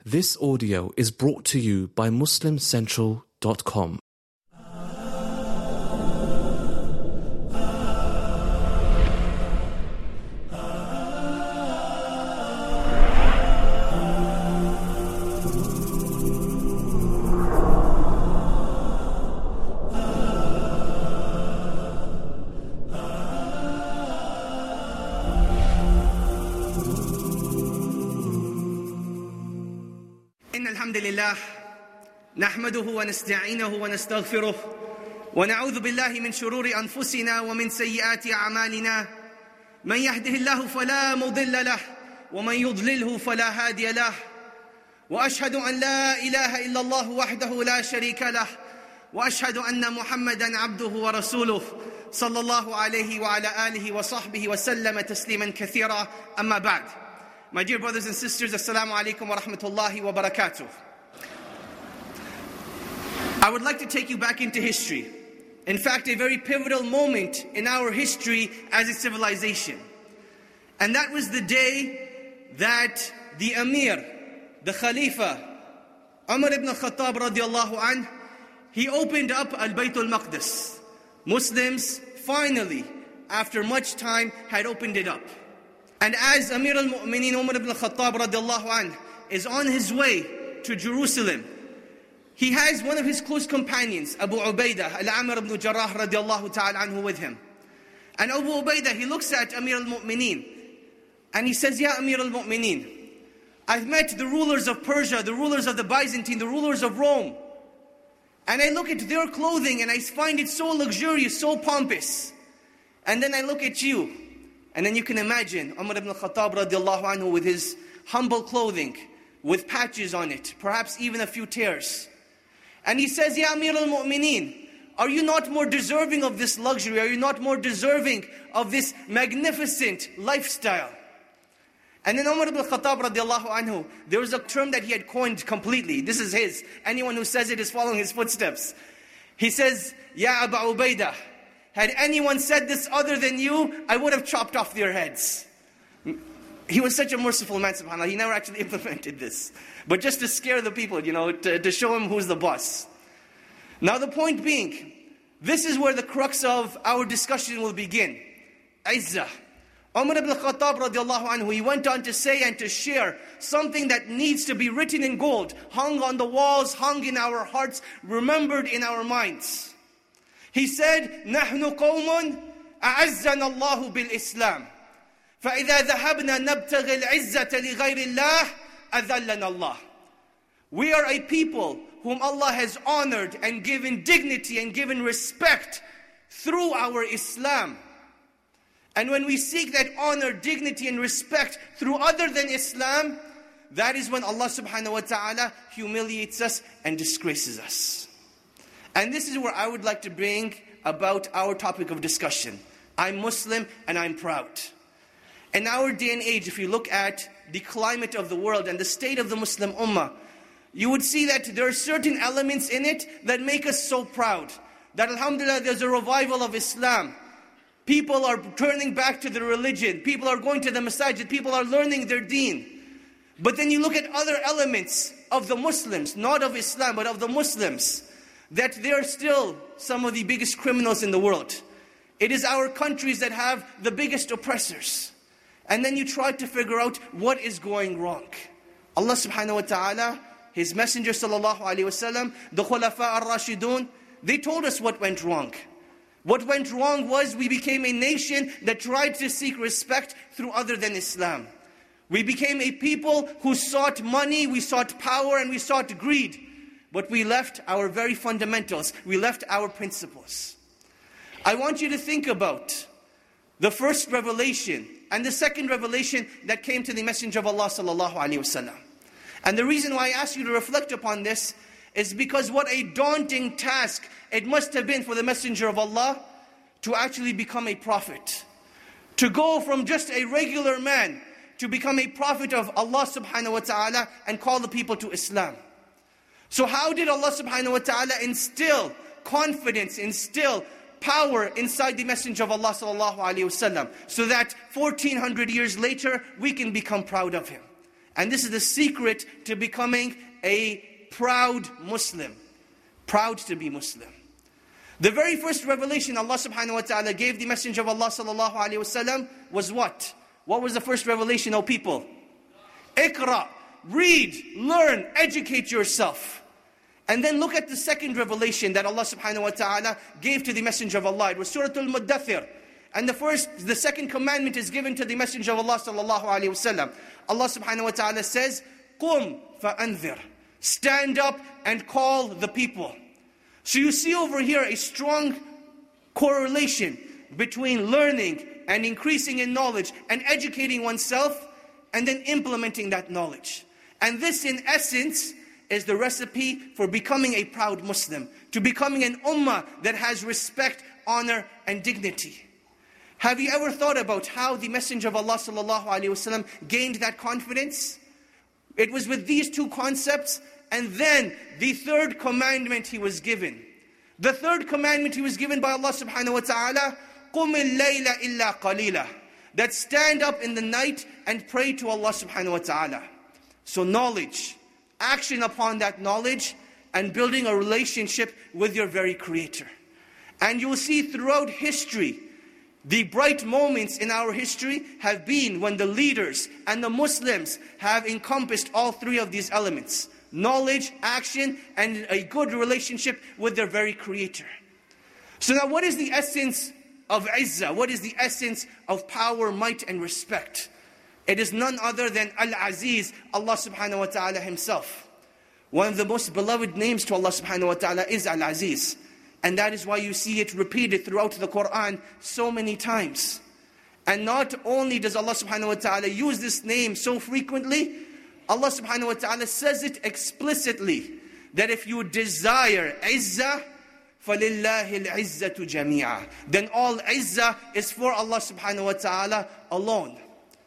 This audio is brought to you by MuslimCentral.com. الحمد لله نحمده ونستعينه ونستغفره ونعوذ بالله من شرور أنفسنا ومن سيئات أعمالنا من يهده الله فلا مضل له ومن يضلله فلا هادي له وأشهد أن لا إله إلا الله وحده لا شريك له وأشهد أن محمدا عبده ورسوله صلى الله عليه وعلى آله وصحبه وسلم تسليما كثيرا أما بعد. My dear brothers and sisters, Assalamu alaikum wa rahmatullahi wa barakatuh. I would like to take you back into history. In fact, a very pivotal moment in our history as a civilization. And that was the day that the Amir, the Khalifa, Umar ibn Khattab radiallahu anh, he opened up Al-Bayt al-Maqdis. Muslims finally, after much time, had opened it up. And as Amir al-Mu'mineen Umar ibn Khattab radiallahu anh is on his way to Jerusalem, he has one of his close companions, Abu Ubaidah al-Amir ibn Jarrah radiallahu ta'ala anhu with him. And Abu Ubaidah, he looks at Amir al-Mu'mineen and he says, Ya Amir al-Mu'mineen, I've met the rulers of Persia, the rulers of the Byzantine, the rulers of Rome. And I look at their clothing and I find it so luxurious, so pompous. And then I look at you. And then you can imagine Umar ibn Khattab radiallahu anhu with his humble clothing, with patches on it, perhaps even a few tears. And he says, Ya Amir al-Mu'mineen, are you not more deserving of this luxury? Are you not more deserving of this magnificent lifestyle? And then Umar ibn Khattab radiallahu anhu, there was a term that he had coined completely. This is his. Anyone who says it is following his footsteps. He says, Ya Abu Ubaidah, had anyone said this other than you, I would have chopped off their heads. He was such a merciful man, subhanAllah. He never actually implemented this. But just to scare the people, to show him who's the boss. Now the point being, this is where the crux of our discussion will begin. Izzah. Umar ibn Khattab radiallahu anhu, he went on to say and to share something that needs to be written in gold, hung on the walls, hung in our hearts, remembered in our minds. He said, نحن قوم أعزنا الله بالإسلام فإذا ذهبنا نبتغي العزة لغير الله أذلنا الله. We are a people whom Allah has honored and given dignity and given respect through our Islam. And when we seek that honor, dignity and respect through other than Islam, that is when Allah subhanahu wa ta'ala humiliates us and disgraces us. And this is where I would like to bring about our topic of discussion. I'm Muslim and I'm proud. In our day and age, if you look at the climate of the world and the state of the Muslim Ummah, you would see that there are certain elements in it that make us so proud. That alhamdulillah, there's a revival of Islam. People are turning back to their religion. People are going to the masajid. People are learning their deen. But then you look at other elements of the Muslims, not of Islam, but of the Muslims, that they are still some of the biggest criminals in the world. It is our countries that have the biggest oppressors. And then you try to figure out what is going wrong. Allah subhanahu wa ta'ala, His Messenger sallallahu alayhi wa sallam, the Khulafa al-Rashidun, they told us what went wrong. What went wrong was we became a nation that tried to seek respect through other than Islam. We became a people who sought money, we sought power, and we sought greed. But we left our very fundamentals. We left our principles. I want you to think about the first revelation and the second revelation that came to the Messenger of Allah sallallahu alaihi wasallam. And the reason why I ask you to reflect upon this is because what a daunting task it must have been for the Messenger of Allah to actually become a prophet. To go from just a regular man to become a prophet of Allah subhanahu wa ta'ala and call the people to Islam. So how did Allah subhanahu wa ta'ala instill confidence, instill power inside the Messenger of Allah sallallahu alaihi wasallam, so that 1400 years later we can become proud of him? And this is the secret to becoming a proud Muslim. Proud to be Muslim. The very first revelation Allah subhanahu wa ta'ala gave the Messenger of Allah sallallahu alayhi wa sallam was what? What was the first revelation, O people? Iqra, read, learn, educate yourself. And then look at the second revelation that Allah subhanahu wa ta'ala gave to the Messenger of Allah. It was Surah Al-Muddathir. And the second commandment is given to the Messenger of Allah sallallahu alayhi wa sallam. Allah subhanahu wa ta'ala says, Qum fa'anzir. Stand up and call the people. So you see over here a strong correlation between learning and increasing in knowledge and educating oneself and then implementing that knowledge. And this in essence is the recipe for becoming a proud Muslim, to becoming an ummah that has respect, honor and dignity. Have you ever thought about how the Messenger of Allah sallallahu alaihi wasallam gained that confidence? It was with these two concepts, and then the third commandment he was given. The third commandment he was given by Allah subhanahu wa ta'ala, قُمِ اللَّيْلَ إِلَّا قَلِيلًا, that stand up in the night and pray to Allah subhanahu wa ta'ala. So knowledge, action upon that knowledge, and building a relationship with your very Creator. And you will see throughout history, the bright moments in our history have been when the leaders and the Muslims have encompassed all three of these elements: knowledge, action, and a good relationship with their very Creator. So now what is the essence of izzah? What is the essence of power, might and respect? It is none other than Al-Aziz, Allah subhanahu wa ta'ala himself. One of the most beloved names to Allah subhanahu wa ta'ala is Al-Aziz. And that is why you see it repeated throughout the Quran so many times. And not only does Allah subhanahu wa ta'ala use this name so frequently, Allah subhanahu wa ta'ala says it explicitly, that if you desire izzah, فَلِلَّهِ الْعِزَّةُ جَمِيعًا, then all izzah is for Allah subhanahu wa ta'ala alone.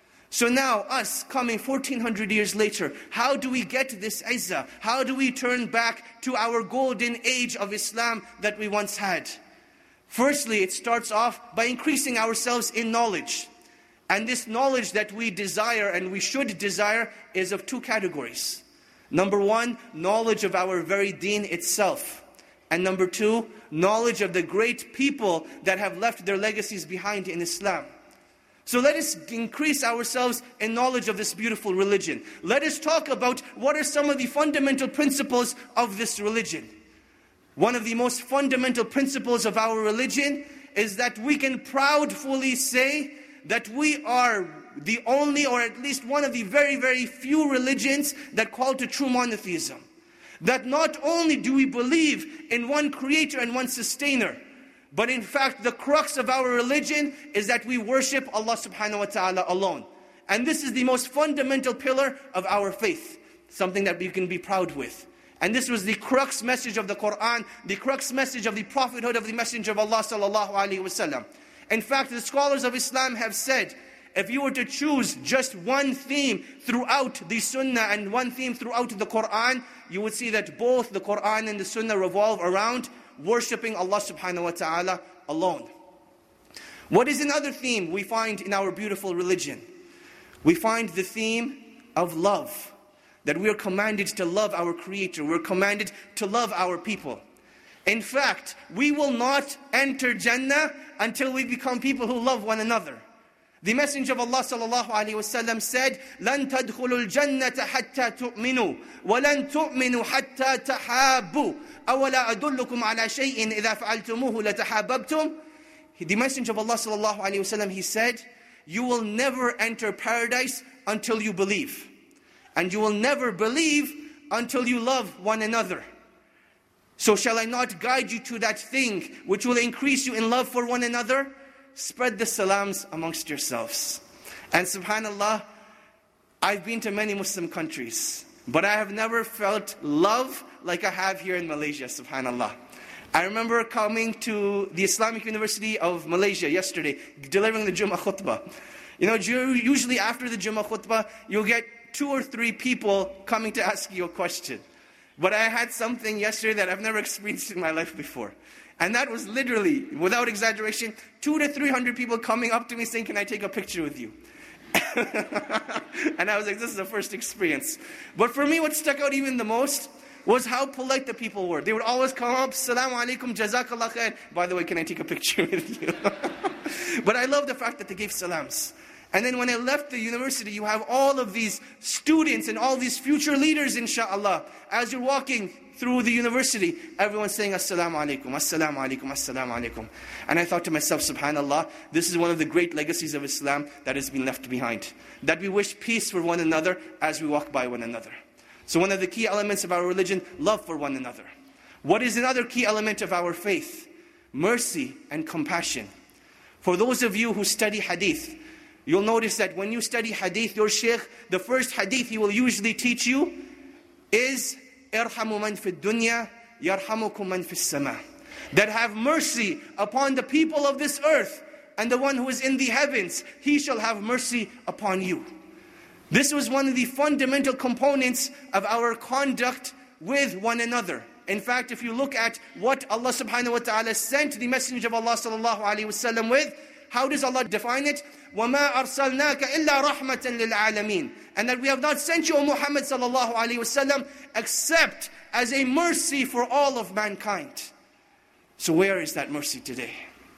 So now, us coming 1400 years later, how do we get this izzah? How do we turn back to our golden age of Islam that we once had? Firstly, it starts off by increasing ourselves in knowledge. And this knowledge that we desire and we should desire is of two categories. Number one, knowledge of our very deen itself. And number two, knowledge of the great people that have left their legacies behind in Islam. So let us increase ourselves in knowledge of this beautiful religion. Let us talk about what are some of the fundamental principles of this religion. One of the most fundamental principles of our religion is that we can proudly say that we are the only, or at least one of the very, very few religions that call to true monotheism. That not only do we believe in one creator and one sustainer, but in fact the crux of our religion is that we worship Allah subhanahu wa ta'ala alone. And this is the most fundamental pillar of our faith, something that we can be proud with. And this was the crux message of the Quran, the crux message of the prophethood of the Messenger of Allah sallallahu alaihi wasallam. In fact, the scholars of Islam have said, if you were to choose just one theme throughout the Sunnah and one theme throughout the Quran, you would see that both the Quran and the Sunnah revolve around worshipping Allah subhanahu wa ta'ala alone. What is another theme we find in our beautiful religion? We find the theme of love. That we are commanded to love our Creator. We're commanded to love our people. In fact, we will not enter Jannah until we become people who love one another. The Messenger of Allah sallallahu alaihi wasallam said, لَن تَدْخُلُوا الْجَنَّةَ حَتَّى تُؤْمِنُوا وَلَن تُؤْمِنُوا حَتَّى تَحَابُوا أَوَلَا أَدُلُّكُمْ عَلَى شَيْءٍ إِذَا فَعَلْتُمُوهُ لَتَحَابَبْتُمْ. The Messenger of Allah sallallahu alaihi wasallam, he said, you will never enter paradise until you believe. And you will never believe until you love one another. So shall I not guide you to that thing which will increase you in love for one another? Spread the salams amongst yourselves. And subhanallah, I've been to many Muslim countries, but I have never felt love like I have here in Malaysia, subhanallah. I remember coming to the Islamic University of Malaysia yesterday, delivering the Jummah khutbah. You know, usually after the Jummah khutbah, you'll get 2 or 3 people coming to ask you a question. But I had something yesterday that I've never experienced in my life before. And that was literally, without exaggeration, 200 to 300 people coming up to me saying, can I take a picture with you? And I was like, this is the first experience. But for me, what stuck out even the most was how polite the people were. They would always come up, Assalamu alaikum, Jazakallah khair. By the way, can I take a picture with you? But I love the fact that they gave salams. And then when I left the university, you have all of these students and all these future leaders, inshallah. As you're walking through the university, everyone's saying, Assalamu alaikum, Assalamu alaikum, Assalamu alaikum. And I thought to myself, subhanallah, this is one of the great legacies of Islam that has been left behind. That we wish peace for one another as we walk by one another. So one of the key elements of our religion, love for one another. What is another key element of our faith? Mercy and compassion. For those of you who study hadith, you'll notice that when you study hadith, your shaykh, the first hadith he will usually teach you is Irhamu man fi dunya, yarhamukum man fi sama. That have mercy upon the people of this earth, and the one who is in the heavens, he shall have mercy upon you. This was one of the fundamental components of our conduct with one another. In fact, if you look at what Allah subhanahu wa ta'ala sent the Messenger of Allah sallallahu alayhi wa sallam with, how does Allah define it? وَمَا أَرْسَلْنَاكَ إِلَّا رَحْمَةً لِلْعَالَمِينَ. And that we have not sent you, O Muhammad sallallahu alayhi wa sallam, except as a mercy for all of mankind. So where is that mercy today?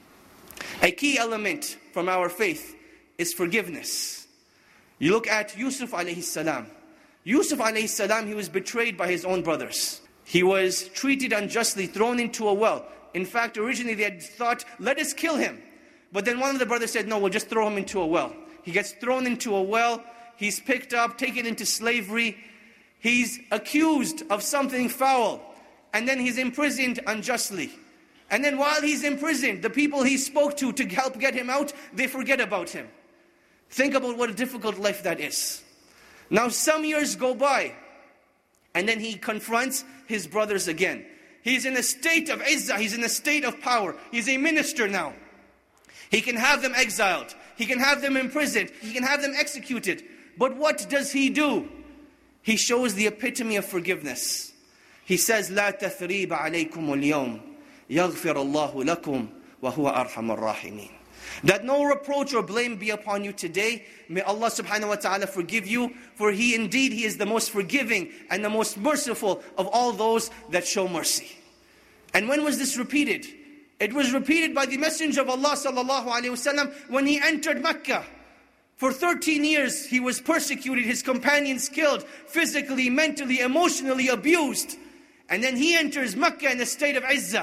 A key element from our faith is forgiveness. You look at Yusuf alayhi salam. Yusuf alayhi salam, he was betrayed by his own brothers. He was treated unjustly, thrown into a well. In fact, originally they had thought, let us kill him. But then one of the brothers said, no, we'll just throw him into a well. He gets thrown into a well. He's picked up, taken into slavery. He's accused of something foul. And then he's imprisoned unjustly. And then while he's imprisoned, the people he spoke to help get him out, they forget about him. Think about what a difficult life that is. Now some years go by, and then he confronts his brothers again. He's in a state of izzah, he's in a state of power. He's a minister now. He can have them exiled. He can have them imprisoned. He can have them executed. But what does he do? He shows the epitome of forgiveness. He says, لا تثريب عليكم اليوم يغفر الله لكم وهو أرحم الراحمين. That no reproach or blame be upon you today. May Allah subhanahu wa ta'ala forgive you, for He is the most forgiving and the most merciful of all those that show mercy. And when was this repeated? It was repeated by the Messenger of Allah sallallahu alayhi wasallam when he entered Mecca. For 13 years he was persecuted, his companions killed, physically, mentally, emotionally abused. And then he enters Mecca in a state of izzah,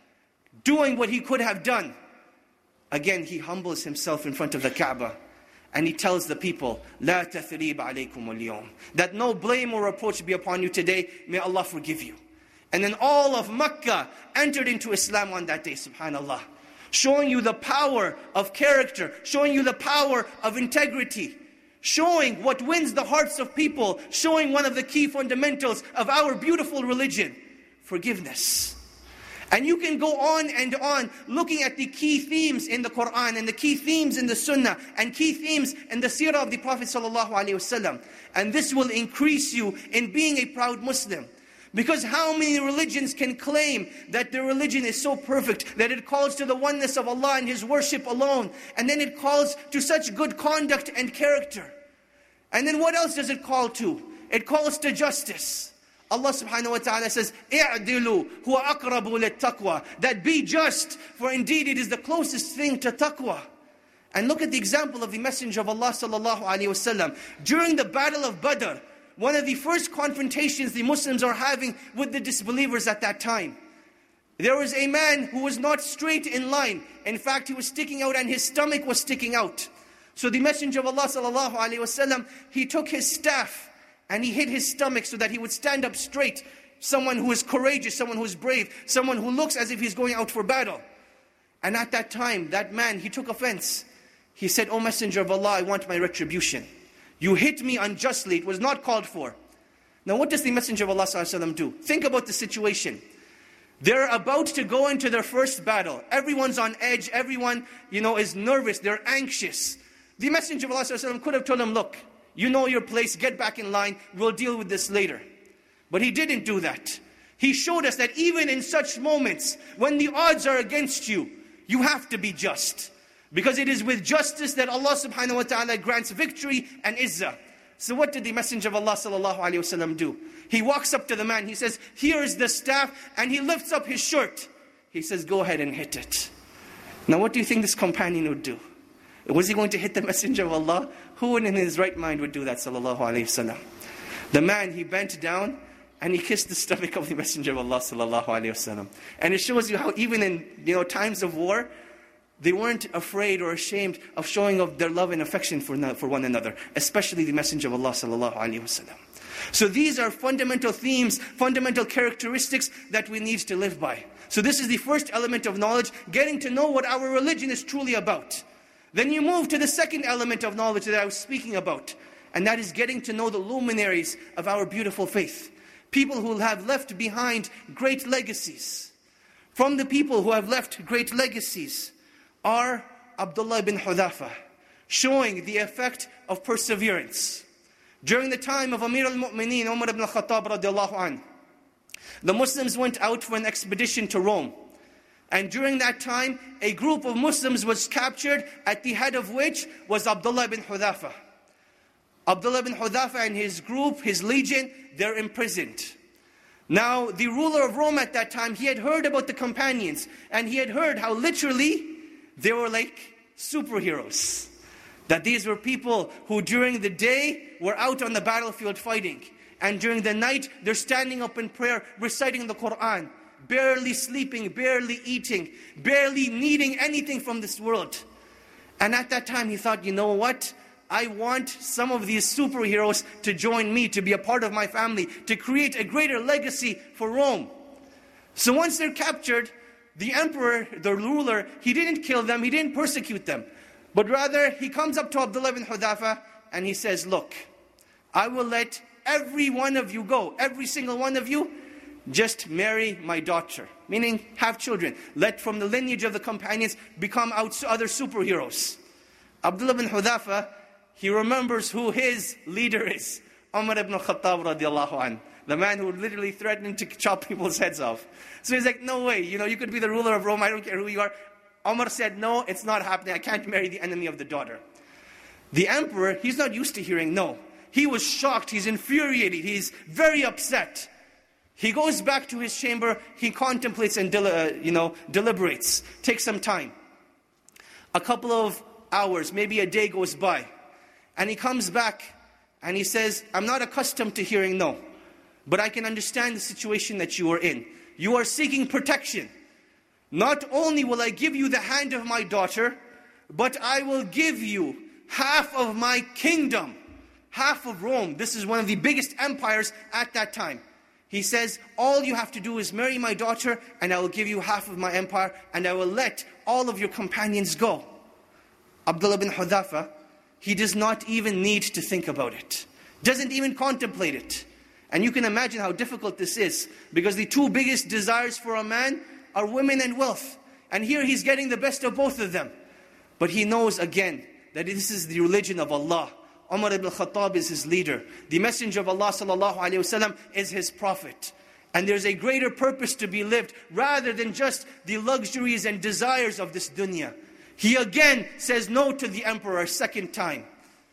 doing what he could have done. Again, he humbles himself in front of the Kaaba and he tells the people, لا تثريب عليكم اليوم. That no blame or reproach be upon you today. May Allah forgive you. And then all of Mecca entered into Islam on that day, subhanallah. Showing you the power of character, showing you the power of integrity, showing what wins the hearts of people, showing one of the key fundamentals of our beautiful religion, forgiveness. And you can go on and on looking at the key themes in the Quran and the key themes in the Sunnah and key themes in the Seerah of the Prophet ﷺ. And this will increase you in being a proud Muslim. Because how many religions can claim that their religion is so perfect, that it calls to the oneness of Allah and His worship alone, and then it calls to such good conduct and character. And then what else does it call to? It calls to justice. Allah subhanahu wa ta'ala says, اِعْدِلُوا هُوَ أَقْرَبُ لِلتَّقْوَى. That be just, for indeed it is the closest thing to taqwa. And look at the example of the Messenger of Allah sallallahu alayhi wa sallam. During the battle of Badr, one of the first confrontations the Muslims are having with the disbelievers at that time. There was a man who was not straight in line. In fact, he was sticking out and his stomach was sticking out. So the Messenger of Allah sallallahu alayhi wa sallam, he took his staff and he hit his stomach so that he would stand up straight. Someone who is courageous, someone who is brave, someone who looks as if he's going out for battle. And at that time, that man, he took offense. He said, "O Messenger of Allah, I want my retribution. You hit me unjustly, it was not called for." Now what does the Messenger of Allah ﷺ do? Think about the situation. They're about to go into their first battle. Everyone's on edge, everyone is nervous, they're anxious. The Messenger of Allah ﷺ could have told them, "Look, you know your place, get back in line, we'll deal with this later." But he didn't do that. He showed us that even in such moments, when the odds are against you, you have to be just. Because it is with justice that Allah subhanahu wa ta'ala grants victory and izzah. So what did the Messenger of Allah sallallahu alayhi wasallam do? He walks up to the man, he says, here is the staff, and he lifts up his shirt. He says, go ahead and hit it. Now what do you think this companion would do? Was he going to hit the Messenger of Allah? Who in his right mind would do that, sallallahu alayhi wasallam? The man, he bent down and he kissed the stomach of the Messenger of Allah sallallahu alayhi wasallam. And it shows you how even in times of war, they weren't afraid or ashamed of showing of their love and affection for one another, especially the Messenger of Allah sallallahu alaihi wasallam. So these are fundamental themes, fundamental characteristics that we need to live by. So this is the first element of knowledge, getting to know what our religion is truly about. Then you move to the second element of knowledge that I was speaking about, and that is getting to know the luminaries of our beautiful faith. People who have left behind great legacies. From the people who have left great legacies are Abdullah ibn Hudhafa, showing the effect of perseverance. During the time of Amir al-Mu'mineen, Umar ibn al-Khattab radiallahu anh, the Muslims went out for an expedition to Rome. And during that time, a group of Muslims was captured, at the head of which was Abdullah ibn Hudhafa. Abdullah ibn Hudhafa and his group, his legion, they're imprisoned. Now, the ruler of Rome at that time, he had heard about the companions, and he had heard how literally they were like superheroes. That these were people who during the day were out on the battlefield fighting. And during the night, they're standing up in prayer, reciting the Quran. Barely sleeping, barely eating, barely needing anything from this world. And at that time he thought, you know what? I want some of these superheroes to join me, to be a part of my family, to create a greater legacy for Rome. So once they're captured, the emperor, the ruler, he didn't kill them, he didn't persecute them. But rather, he comes up to Abdullah ibn Hudhafa and he says, look, I will let every one of you go, every single one of you, just marry my daughter. Meaning, have children. Let from the lineage of the companions become other superheroes. Abdullah ibn Hudhafa, he remembers who his leader is. Umar ibn al-Khattab radiallahu anh. The man who literally threatened to chop people's heads off. So he's like, no way, you could be the ruler of Rome, I don't care who you are. Umar said, no, it's not happening, I can't marry the enemy of the daughter. The emperor, he's not used to hearing no. He was shocked, he's infuriated, he's very upset. He goes back to his chamber, he contemplates and deliberates, takes some time. A couple of hours, maybe a day goes by. And he comes back and he says, I'm not accustomed to hearing no. But I can understand the situation that you are in. You are seeking protection. Not only will I give you the hand of my daughter, but I will give you half of my kingdom. Half of Rome. This is one of the biggest empires at that time. He says, all you have to do is marry my daughter, and I will give you half of my empire, and I will let all of your companions go. Abdullah ibn Hudhafa, he does not even need to think about it. Doesn't even contemplate it. And you can imagine how difficult this is, because the two biggest desires for a man are women and wealth. And here he's getting the best of both of them. But he knows again that this is the religion of Allah. Umar ibn al-Khattab is his leader. The Messenger of Allah sallallahu alaihi wasallam is his prophet. And there's a greater purpose to be lived rather than just the luxuries and desires of this dunya. He again says no to the emperor a second time.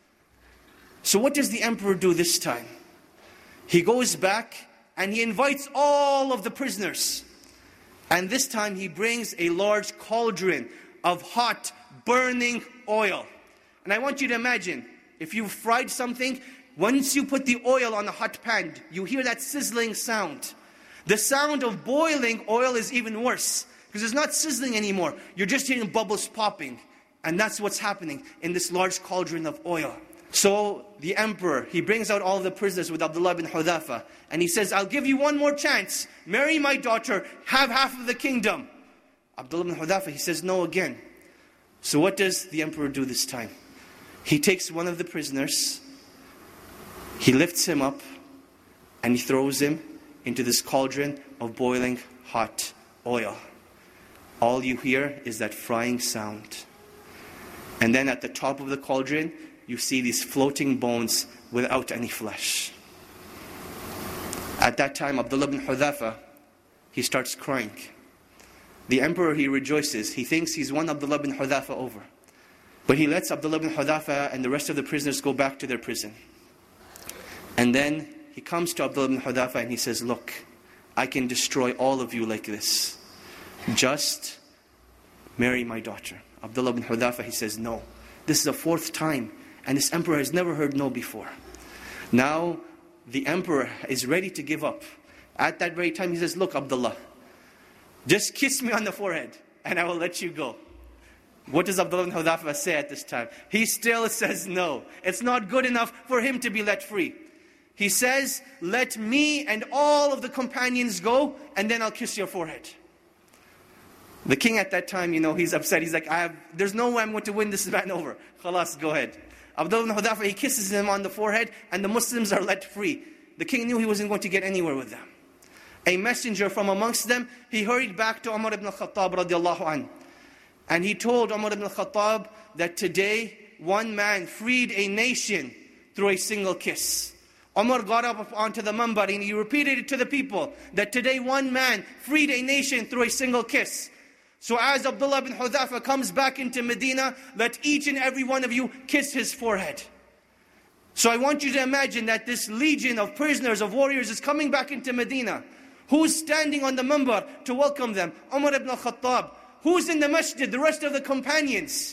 So what does the emperor do this time? He goes back and he invites all of the prisoners. And this time he brings a large cauldron of hot, burning oil. And I want you to imagine, if you've fried something, once you put the oil on a hot pan, you hear that sizzling sound. The sound of boiling oil is even worse, because it's not sizzling anymore. You're just hearing bubbles popping. And that's what's happening in this large cauldron of oil. So the emperor, he brings out all of the prisoners with Abdullah ibn Hudhafa. And he says, I'll give you one more chance. Marry my daughter, have half of the kingdom. Abdullah ibn Hudhafa, he says no again. So what does the emperor do this time? He takes one of the prisoners, he lifts him up, and he throws him into this cauldron of boiling hot oil. All you hear is that frying sound. And then at the top of the cauldron, you see these floating bones without any flesh. At that time, Abdullah ibn Hudhafa, he starts crying. The emperor, he rejoices. He thinks he's won Abdullah ibn Hudhafa over. But he lets Abdullah ibn Hudhafa and the rest of the prisoners go back to their prison. And then he comes to Abdullah ibn Hudhafa and he says, look, I can destroy all of you like this. Just marry my daughter. Abdullah ibn Hudhafa, he says, no. This is the fourth time, and this emperor has never heard no before. Now, the emperor is ready to give up. At that very time, he says, look, Abdullah, just kiss me on the forehead, and I will let you go. What does Abdullah ibn Hudhafa say at this time? He still says no. It's not good enough for him to be let free. He says, let me and all of the companions go, and then I'll kiss your forehead. The king at that time, he's upset. He's like, there's no way I'm going to win this man over. Khalas, go ahead. Abdullah ibn Hudhafa, he kisses him on the forehead, and the Muslims are let free. The king knew he wasn't going to get anywhere with them. A messenger from amongst them, he hurried back to Umar ibn al-Khattab radiallahu anhu. And he told Umar ibn al-Khattab that today, one man freed a nation through a single kiss. Umar got up onto the minbar and he repeated it to the people, that today one man freed a nation through a single kiss. So as Abdullah ibn Hudhafa comes back into Medina, let each and every one of you kiss his forehead. So I want you to imagine that this legion of prisoners, of warriors is coming back into Medina. Who's standing on the minbar to welcome them? Umar ibn al-Khattab. Who's in the masjid? The rest of the companions.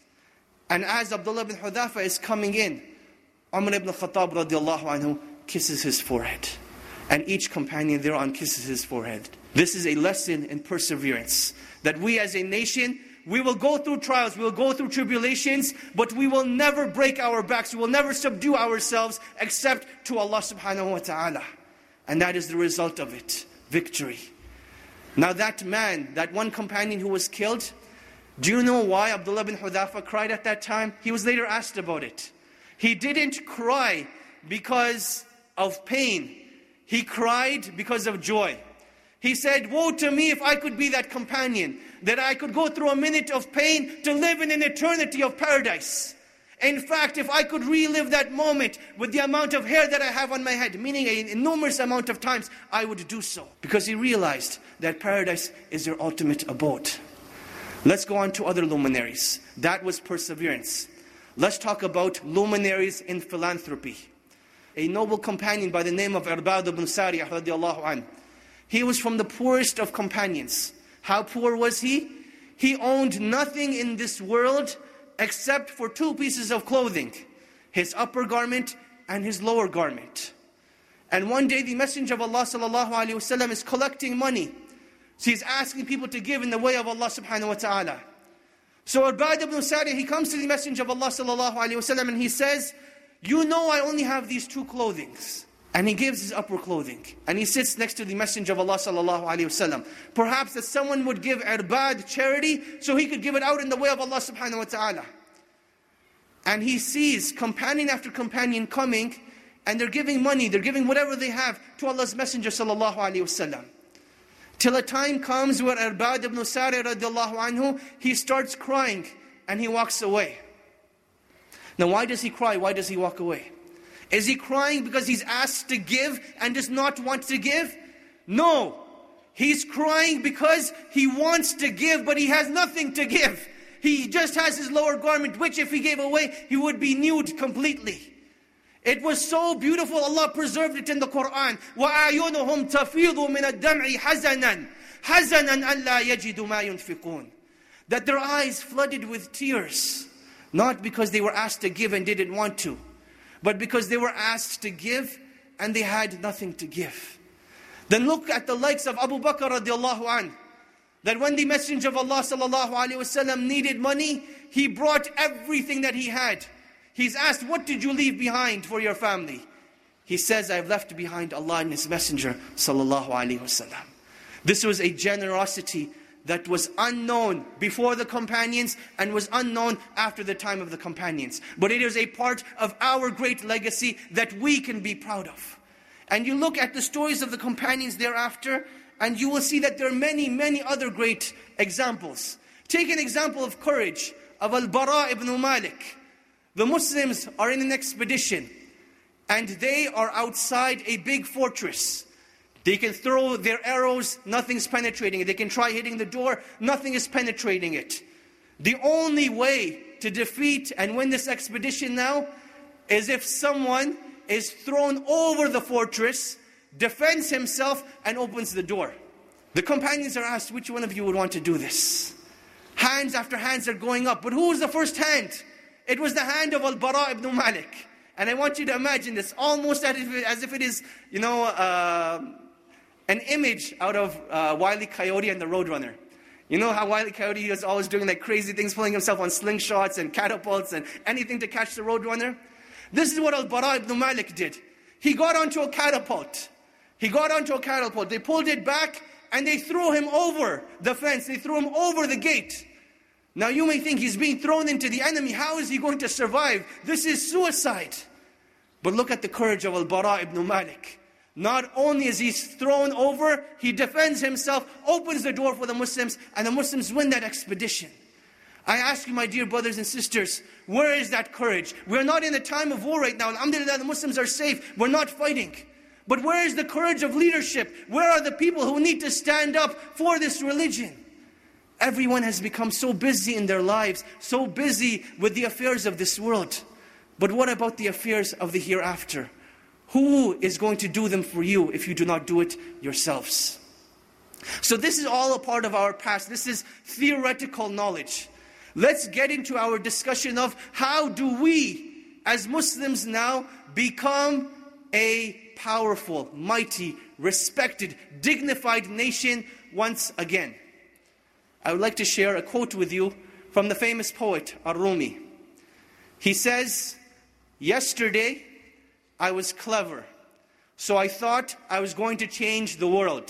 And as Abdullah ibn Hudhafa is coming in, Umar ibn al-Khattab radiallahu anhu kisses his forehead. And each companion thereon kisses his forehead. This is a lesson in perseverance. That we as a nation, we will go through trials, we will go through tribulations, but we will never break our backs, we will never subdue ourselves except to Allah subhanahu wa ta'ala. And that is the result of it, victory. Now that man, that one companion who was killed, do you know why Abdullah ibn Hudhafa cried at that time? He was later asked about it. He didn't cry because of pain. He cried because of joy. He said, woe to me if I could be that companion, that I could go through a minute of pain to live in an eternity of paradise. In fact, if I could relive that moment with the amount of hair that I have on my head, meaning an enormous amount of times, I would do so. Because he realized that paradise is their ultimate abode. Let's go on to other luminaries. That was perseverance. Let's talk about luminaries in philanthropy. A noble companion by the name of Irbad ibn Sariyah radiallahu anhu. He was from the poorest of companions. How poor was he? He owned nothing in this world except for two pieces of clothing. His upper garment and his lower garment. And one day the Messenger of Allah sallallahu alaihi wasallam is collecting money. So he's asking people to give in the way of Allah subhanahu wa ta'ala. So Irbad ibn Sariyah, he comes to the Messenger of Allah sallallahu alaihi wasallam and he says, you know I only have these two clothings. And he gives his upper clothing. And he sits next to the Messenger of Allah sallallahu alaihi wasallam. Perhaps that someone would give Irbad charity so he could give it out in the way of Allah subhanahu wa ta'ala. And he sees companion after companion coming, and they're giving money, they're giving whatever they have to Allah's Messenger sallallahu alaihi wasallam. Till a time comes where Irbad ibn Sariyah radiallahu anhu, he starts crying and he walks away. Now why does he cry? Why does he walk away? Is he crying because he's asked to give and does not want to give? No. He's crying because he wants to give, but he has nothing to give. He just has his lower garment, which if he gave away, he would be nude completely. It was so beautiful, Allah preserved it in the Quran. وَأَعْيُنُهُمْ تَفِيضُ مِنَ الدَّمْعِ حَزَنًا أَلَّا يَجِدُ مَا يُنْفِقُونَ. That their eyes flooded with tears. Not because they were asked to give and didn't want to, but because they were asked to give and they had nothing to give. Then look at the likes of Abu Bakr radiallahu anhu. That when the Messenger of Allah sallallahu alaihi wasallam needed money, he brought everything that he had. He's asked, what did you leave behind for your family? He says, I've left behind Allah and His Messenger sallallahu alaihi wasallam. This was a generosity that was unknown before the companions and was unknown after the time of the companions. But it is a part of our great legacy that we can be proud of. And you look at the stories of the companions thereafter, and you will see that there are many, many other great examples. Take an example of courage of Al-Bara ibn Malik. The Muslims are in an expedition, and they are outside a big fortress. They can throw their arrows, nothing's penetrating it. They can try hitting the door, nothing is penetrating it. The only way to defeat and win this expedition now is if someone is thrown over the fortress, defends himself, and opens the door. The companions are asked, which one of you would want to do this? Hands after hands are going up. But who was the first hand? It was the hand of Al-Bara ibn Malik. And I want you to imagine this almost as if it is, an image out of Wile E. Coyote and the Roadrunner. You know how Wile E. Coyote is always doing like crazy things, pulling himself on slingshots and catapults and anything to catch the Roadrunner? This is what Al-Bara ibn Malik did. He got onto a catapult. They pulled it back and they threw him over the fence. They threw him over the gate. Now you may think he's being thrown into the enemy. How is he going to survive? This is suicide. But look at the courage of Al-Bara ibn Malik. Not only is he thrown over, he defends himself, opens the door for the Muslims, and the Muslims win that expedition. I ask you, my dear brothers and sisters, where is that courage? We're not in a time of war right now. Alhamdulillah, the Muslims are safe. We're not fighting. But where is the courage of leadership? Where are the people who need to stand up for this religion? Everyone has become so busy in their lives, so busy with the affairs of this world. But what about the affairs of the hereafter? Who is going to do them for you if you do not do it yourselves? So this is all a part of our past. This is theoretical knowledge. Let's get into our discussion of how do we, as Muslims now, become a powerful, mighty, respected, dignified nation once again. I would like to share a quote with you from the famous poet Ar-Rumi. He says, "Yesterday I was clever, so I thought I was going to change the world.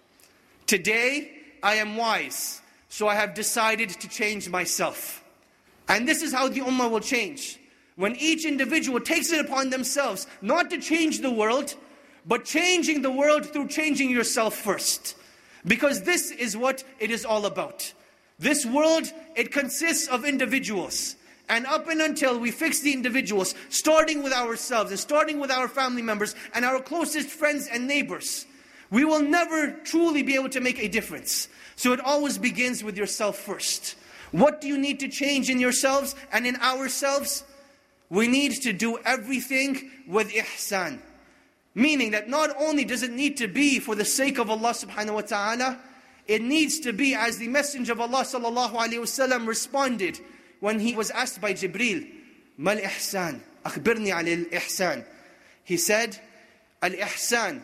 Today I am wise, so I have decided to change myself." And this is how the ummah will change. When each individual takes it upon themselves not to change the world, but changing the world through changing yourself first. Because this is what it is all about. This world, it consists of individuals. And up and until we fix the individuals, starting with ourselves and starting with our family members and our closest friends and neighbors, we will never truly be able to make a difference. So it always begins with yourself first. What do you need to change in yourselves and in ourselves? We need to do everything with ihsan. Meaning that not only does it need to be for the sake of Allah subhanahu wa ta'ala, it needs to be as the Messenger of Allah sallallahu alayhi wa sallam responded when he was asked by Jibreel, "Mal ihsan, akhbirni al ihsan." He said, "Al-ihsan,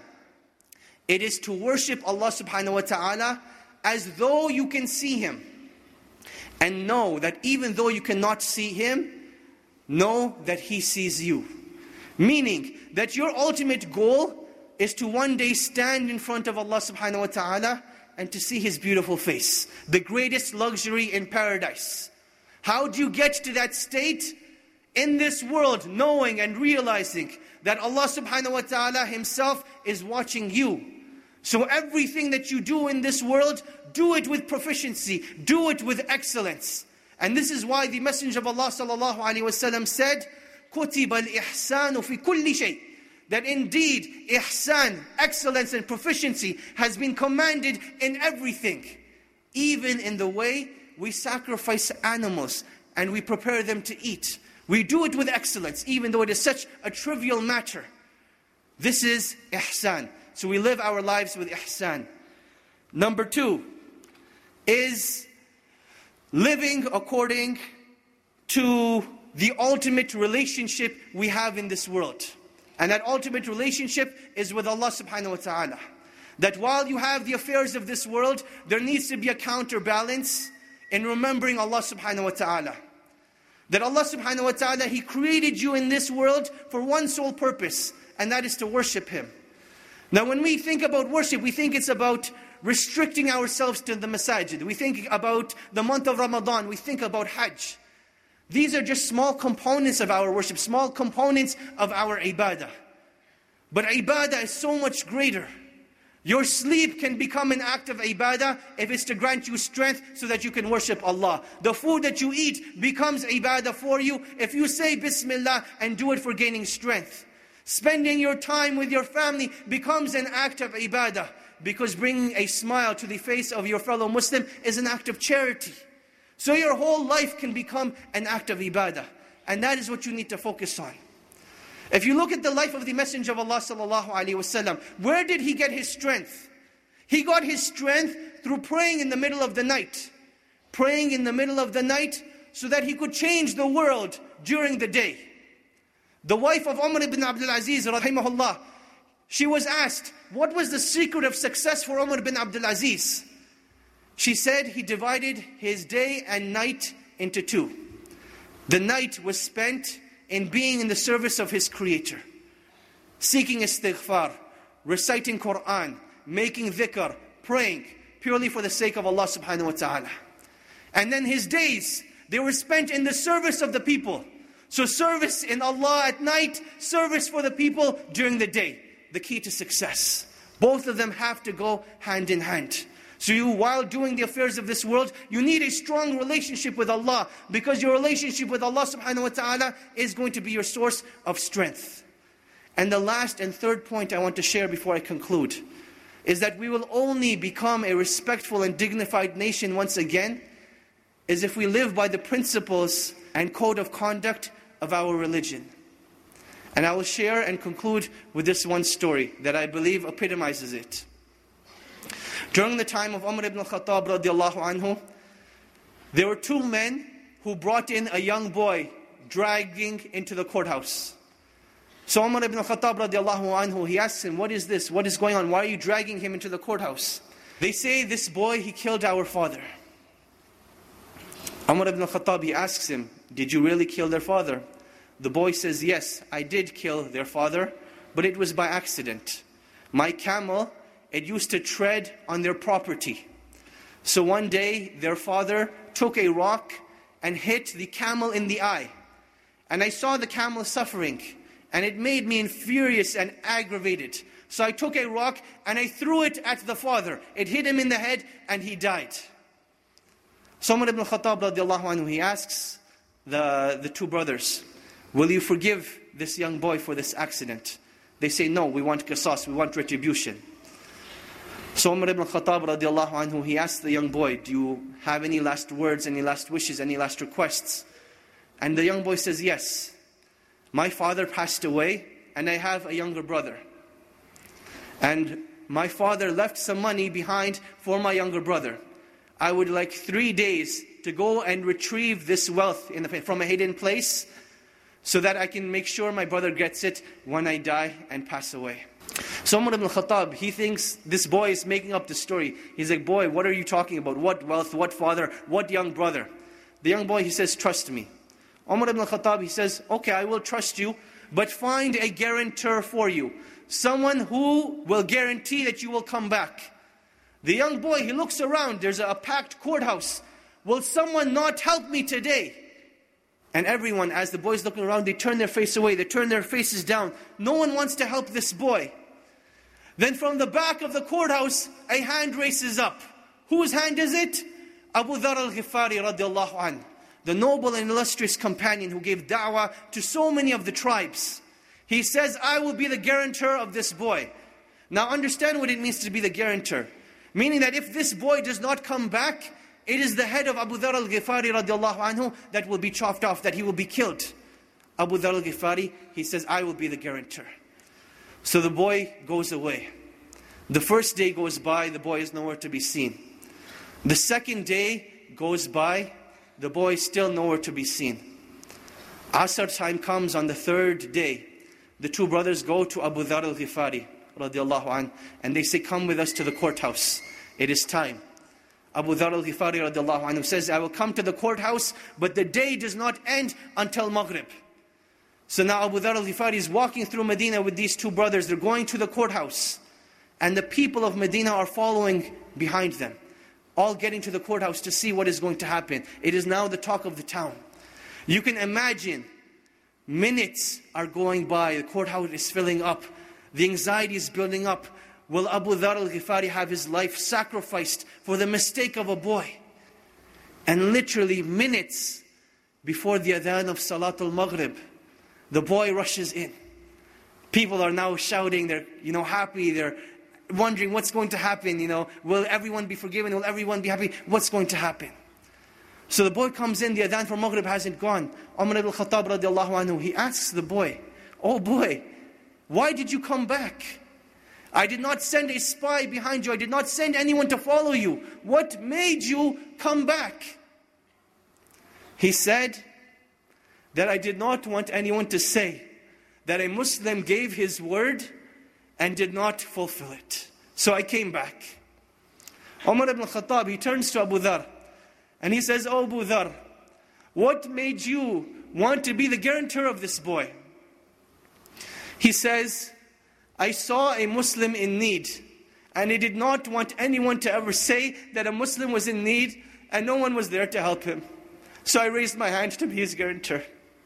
it is to worship Allah subhanahu wa ta'ala as though you can see Him. And know that even though you cannot see Him, know that He sees you." Meaning that your ultimate goal is to one day stand in front of Allah subhanahu wa ta'ala and to see His beautiful face. The greatest luxury in paradise. How do you get to that state? In this world, knowing and realizing that Allah subhanahu wa ta'ala Himself is watching you. So everything that you do in this world, do it with proficiency, do it with excellence. And this is why the Messenger of Allah sallallahu alaihi wasallam said, كُتِبَ الْإِحْسَانُ فِي كُلِّ شَيْءٍ. That indeed, ihsan, excellence and proficiency has been commanded in everything. Even in the way we sacrifice animals and we prepare them to eat. We do it with excellence, even though it is such a trivial matter. This is ihsan. So we live our lives with ihsan. Number 2 is living according to the ultimate relationship we have in this world. And that ultimate relationship is with Allah subhanahu wa ta'ala. That while you have the affairs of this world, there needs to be a counterbalance in remembering Allah subhanahu wa ta'ala. That Allah subhanahu wa ta'ala, He created you in this world for one sole purpose, and that is to worship Him. Now when we think about worship, we think it's about restricting ourselves to the masajid. We think about the month of Ramadan, we think about Hajj. These are just small components of our worship, small components of our ibadah. But ibadah is so much greater. Your sleep can become an act of ibadah if it's to grant you strength so that you can worship Allah. The food that you eat becomes ibadah for you if you say Bismillah and do it for gaining strength. Spending your time with your family becomes an act of ibadah because bringing a smile to the face of your fellow Muslim is an act of charity. So your whole life can become an act of ibadah. And that is what you need to focus on. If you look at the life of the Messenger of Allah sallallahu alaihi wasallam, where did he get his strength? He got his strength through praying in the middle of the night. Praying in the middle of the night so that he could change the world during the day. The wife of Umar ibn Abdul Aziz, rahimahullah, she was asked, what was the secret of success for Umar ibn Abdul Aziz? She said he divided his day and night into two. The night was spent in being in the service of his Creator, seeking istighfar, reciting Quran, making dhikr, praying, purely for the sake of Allah subhanahu wa ta'ala. And then his days, they were spent in the service of the people. So service in Allah at night, service for the people during the day. The key to success. Both of them have to go hand in hand. So you, while doing the affairs of this world, you need a strong relationship with Allah, because your relationship with Allah subhanahu wa ta'ala is going to be your source of strength. And the last and third point I want to share before I conclude is that we will only become a respectful and dignified nation once again is if we live by the principles and code of conduct of our religion. And I will share and conclude with this one story that I believe epitomizes it. During the time of Umar ibn al-Khattab radiallahu anhu, there were two men who brought in a young boy dragging into the courthouse. So Umar ibn al-Khattab radiallahu anhu, he asks him, what is this? What is going on? Why are you dragging him into the courthouse? They say, this boy, he killed our father. Umar ibn al-Khattab, he asks him, did you really kill their father? The boy says, yes, I did kill their father, but it was by accident. My camel, it used to tread on their property. So one day, their father took a rock and hit the camel in the eye. And I saw the camel suffering, and it made me furious and aggravated. So I took a rock and I threw it at the father. It hit him in the head and he died. So Umar ibn al-Khattab radiallahu anhu, he asks the two brothers, will you forgive this young boy for this accident? They say, no, we want qisas, we want retribution. So Umar ibn al-Khattab radiallahu anhu, he asked the young boy, do you have any last words, any last wishes, any last requests? And the young boy says, yes. My father passed away and I have a younger brother. And my father left some money behind for my younger brother. I would like 3 days to go and retrieve this wealth from a hidden place so that I can make sure my brother gets it when I die and pass away. So Umar ibn al-Khattab, he thinks this boy is making up the story. He's like, boy, what are you talking about? What wealth, what father, what young brother? The young boy, he says, trust me. Umar ibn al-Khattab, he says, okay, I will trust you, but find a guarantor for you. Someone who will guarantee that you will come back. The young boy, he looks around, there's a packed courthouse. Will someone not help me today? And everyone, as the boy's looking around, they turn their face away, they turn their faces down. No one wants to help this boy. Then from the back of the courthouse, a hand races up. Whose hand is it? Abu Dharr al-Ghifari radiallahu anhu, the noble and illustrious companion who gave da'wah to so many of the tribes. He says, I will be the guarantor of this boy. Now understand what it means to be the guarantor. Meaning that if this boy does not come back, it is the head of Abu Dharr al-Ghifari radiallahu anhu that will be chopped off, that he will be killed. Abu Dharr al-Ghifari, he says, I will be the guarantor. So the boy goes away. The first day goes by, the boy is nowhere to be seen. The second day goes by, the boy is still nowhere to be seen. Asr time comes on the third day. The two brothers go to Abu Dharr al-Ghifari radiallahu anhu, and they say, come with us to the courthouse. It is time. Abu Dharr al-Ghifari radiallahu anhu says, I will come to the courthouse, but the day does not end until Maghrib. So now Abu Dharr al-Ghifari is walking through Medina with these two brothers. They're going to the courthouse. And the people of Medina are following behind them, all getting to the courthouse to see what is going to happen. It is now the talk of the town. You can imagine, minutes are going by, the courthouse is filling up, the anxiety is building up. Will Abu Dharr al-Ghifari have his life sacrificed for the mistake of a boy? And literally minutes before the adhan of Salatul Maghrib, the boy rushes in. People are now shouting, they're happy, they're wondering what's going to happen, will everyone be forgiven, will everyone be happy, what's going to happen? So the boy comes in, the adhan for Maghrib hasn't gone. Umar ibn Khattab radiallahu anhu, he asks the boy, "Oh boy, why did you come back? I did not send a spy behind you. I did not send anyone to follow you. What made you come back?" He said that I did not want anyone to say that a Muslim gave his word and did not fulfill it. So I came back. Umar ibn Khattab, he turns to Abu Dhar and he says, "Oh Abu Dhar, what made you want to be the guarantor of this boy?" He says, "I saw a Muslim in need and I did not want anyone to ever say that a Muslim was in need and no one was there to help him. So I raised my hand to be his guarantor."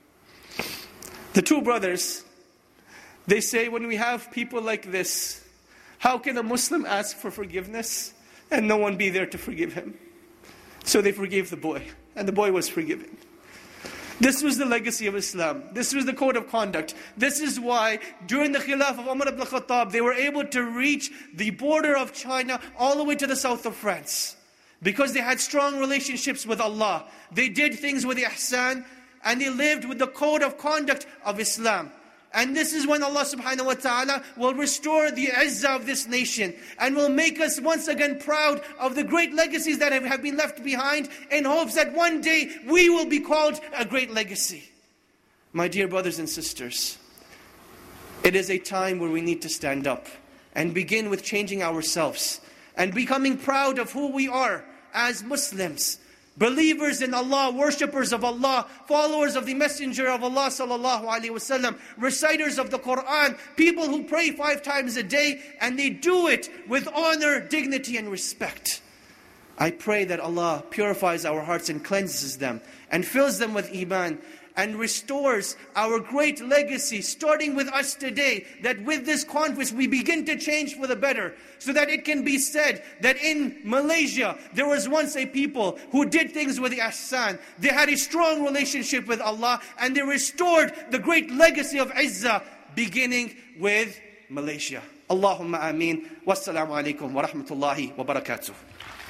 The two brothers, they say, when we have people like this, how can a Muslim ask for forgiveness and no one be there to forgive him? So they forgave the boy, and the boy was forgiven. This was the legacy of Islam. This was the code of conduct. This is why during the Khilaf of Umar ibn Khattab, they were able to reach the border of China all the way to the south of France. Because they had strong relationships with Allah. They did things with ihsan, and they lived with the code of conduct of Islam. And this is when Allah subhanahu wa ta'ala will restore the izzah of this nation and will make us once again proud of the great legacies that have been left behind, in hopes that one day we will be called a great legacy. My dear brothers and sisters, it is a time where we need to stand up and begin with changing ourselves and becoming proud of who we are as Muslims. Believers in Allah, worshippers of Allah, followers of the Messenger of Allah sallallahu alaihi wasallam, reciters of the Quran, people who pray 5 times a day, and they do it with honor, dignity and respect. I pray that Allah purifies our hearts and cleanses them and fills them with iman and restores our great legacy, starting with us today, that with this conference we begin to change for the better, so that it can be said that in Malaysia there was once a people who did things with ihsan. They had a strong relationship with Allah and they restored the great legacy of izzah, beginning with Malaysia. Allahumma ameen. Wassalamu alaikum wa rahmatullahi wa barakatuh.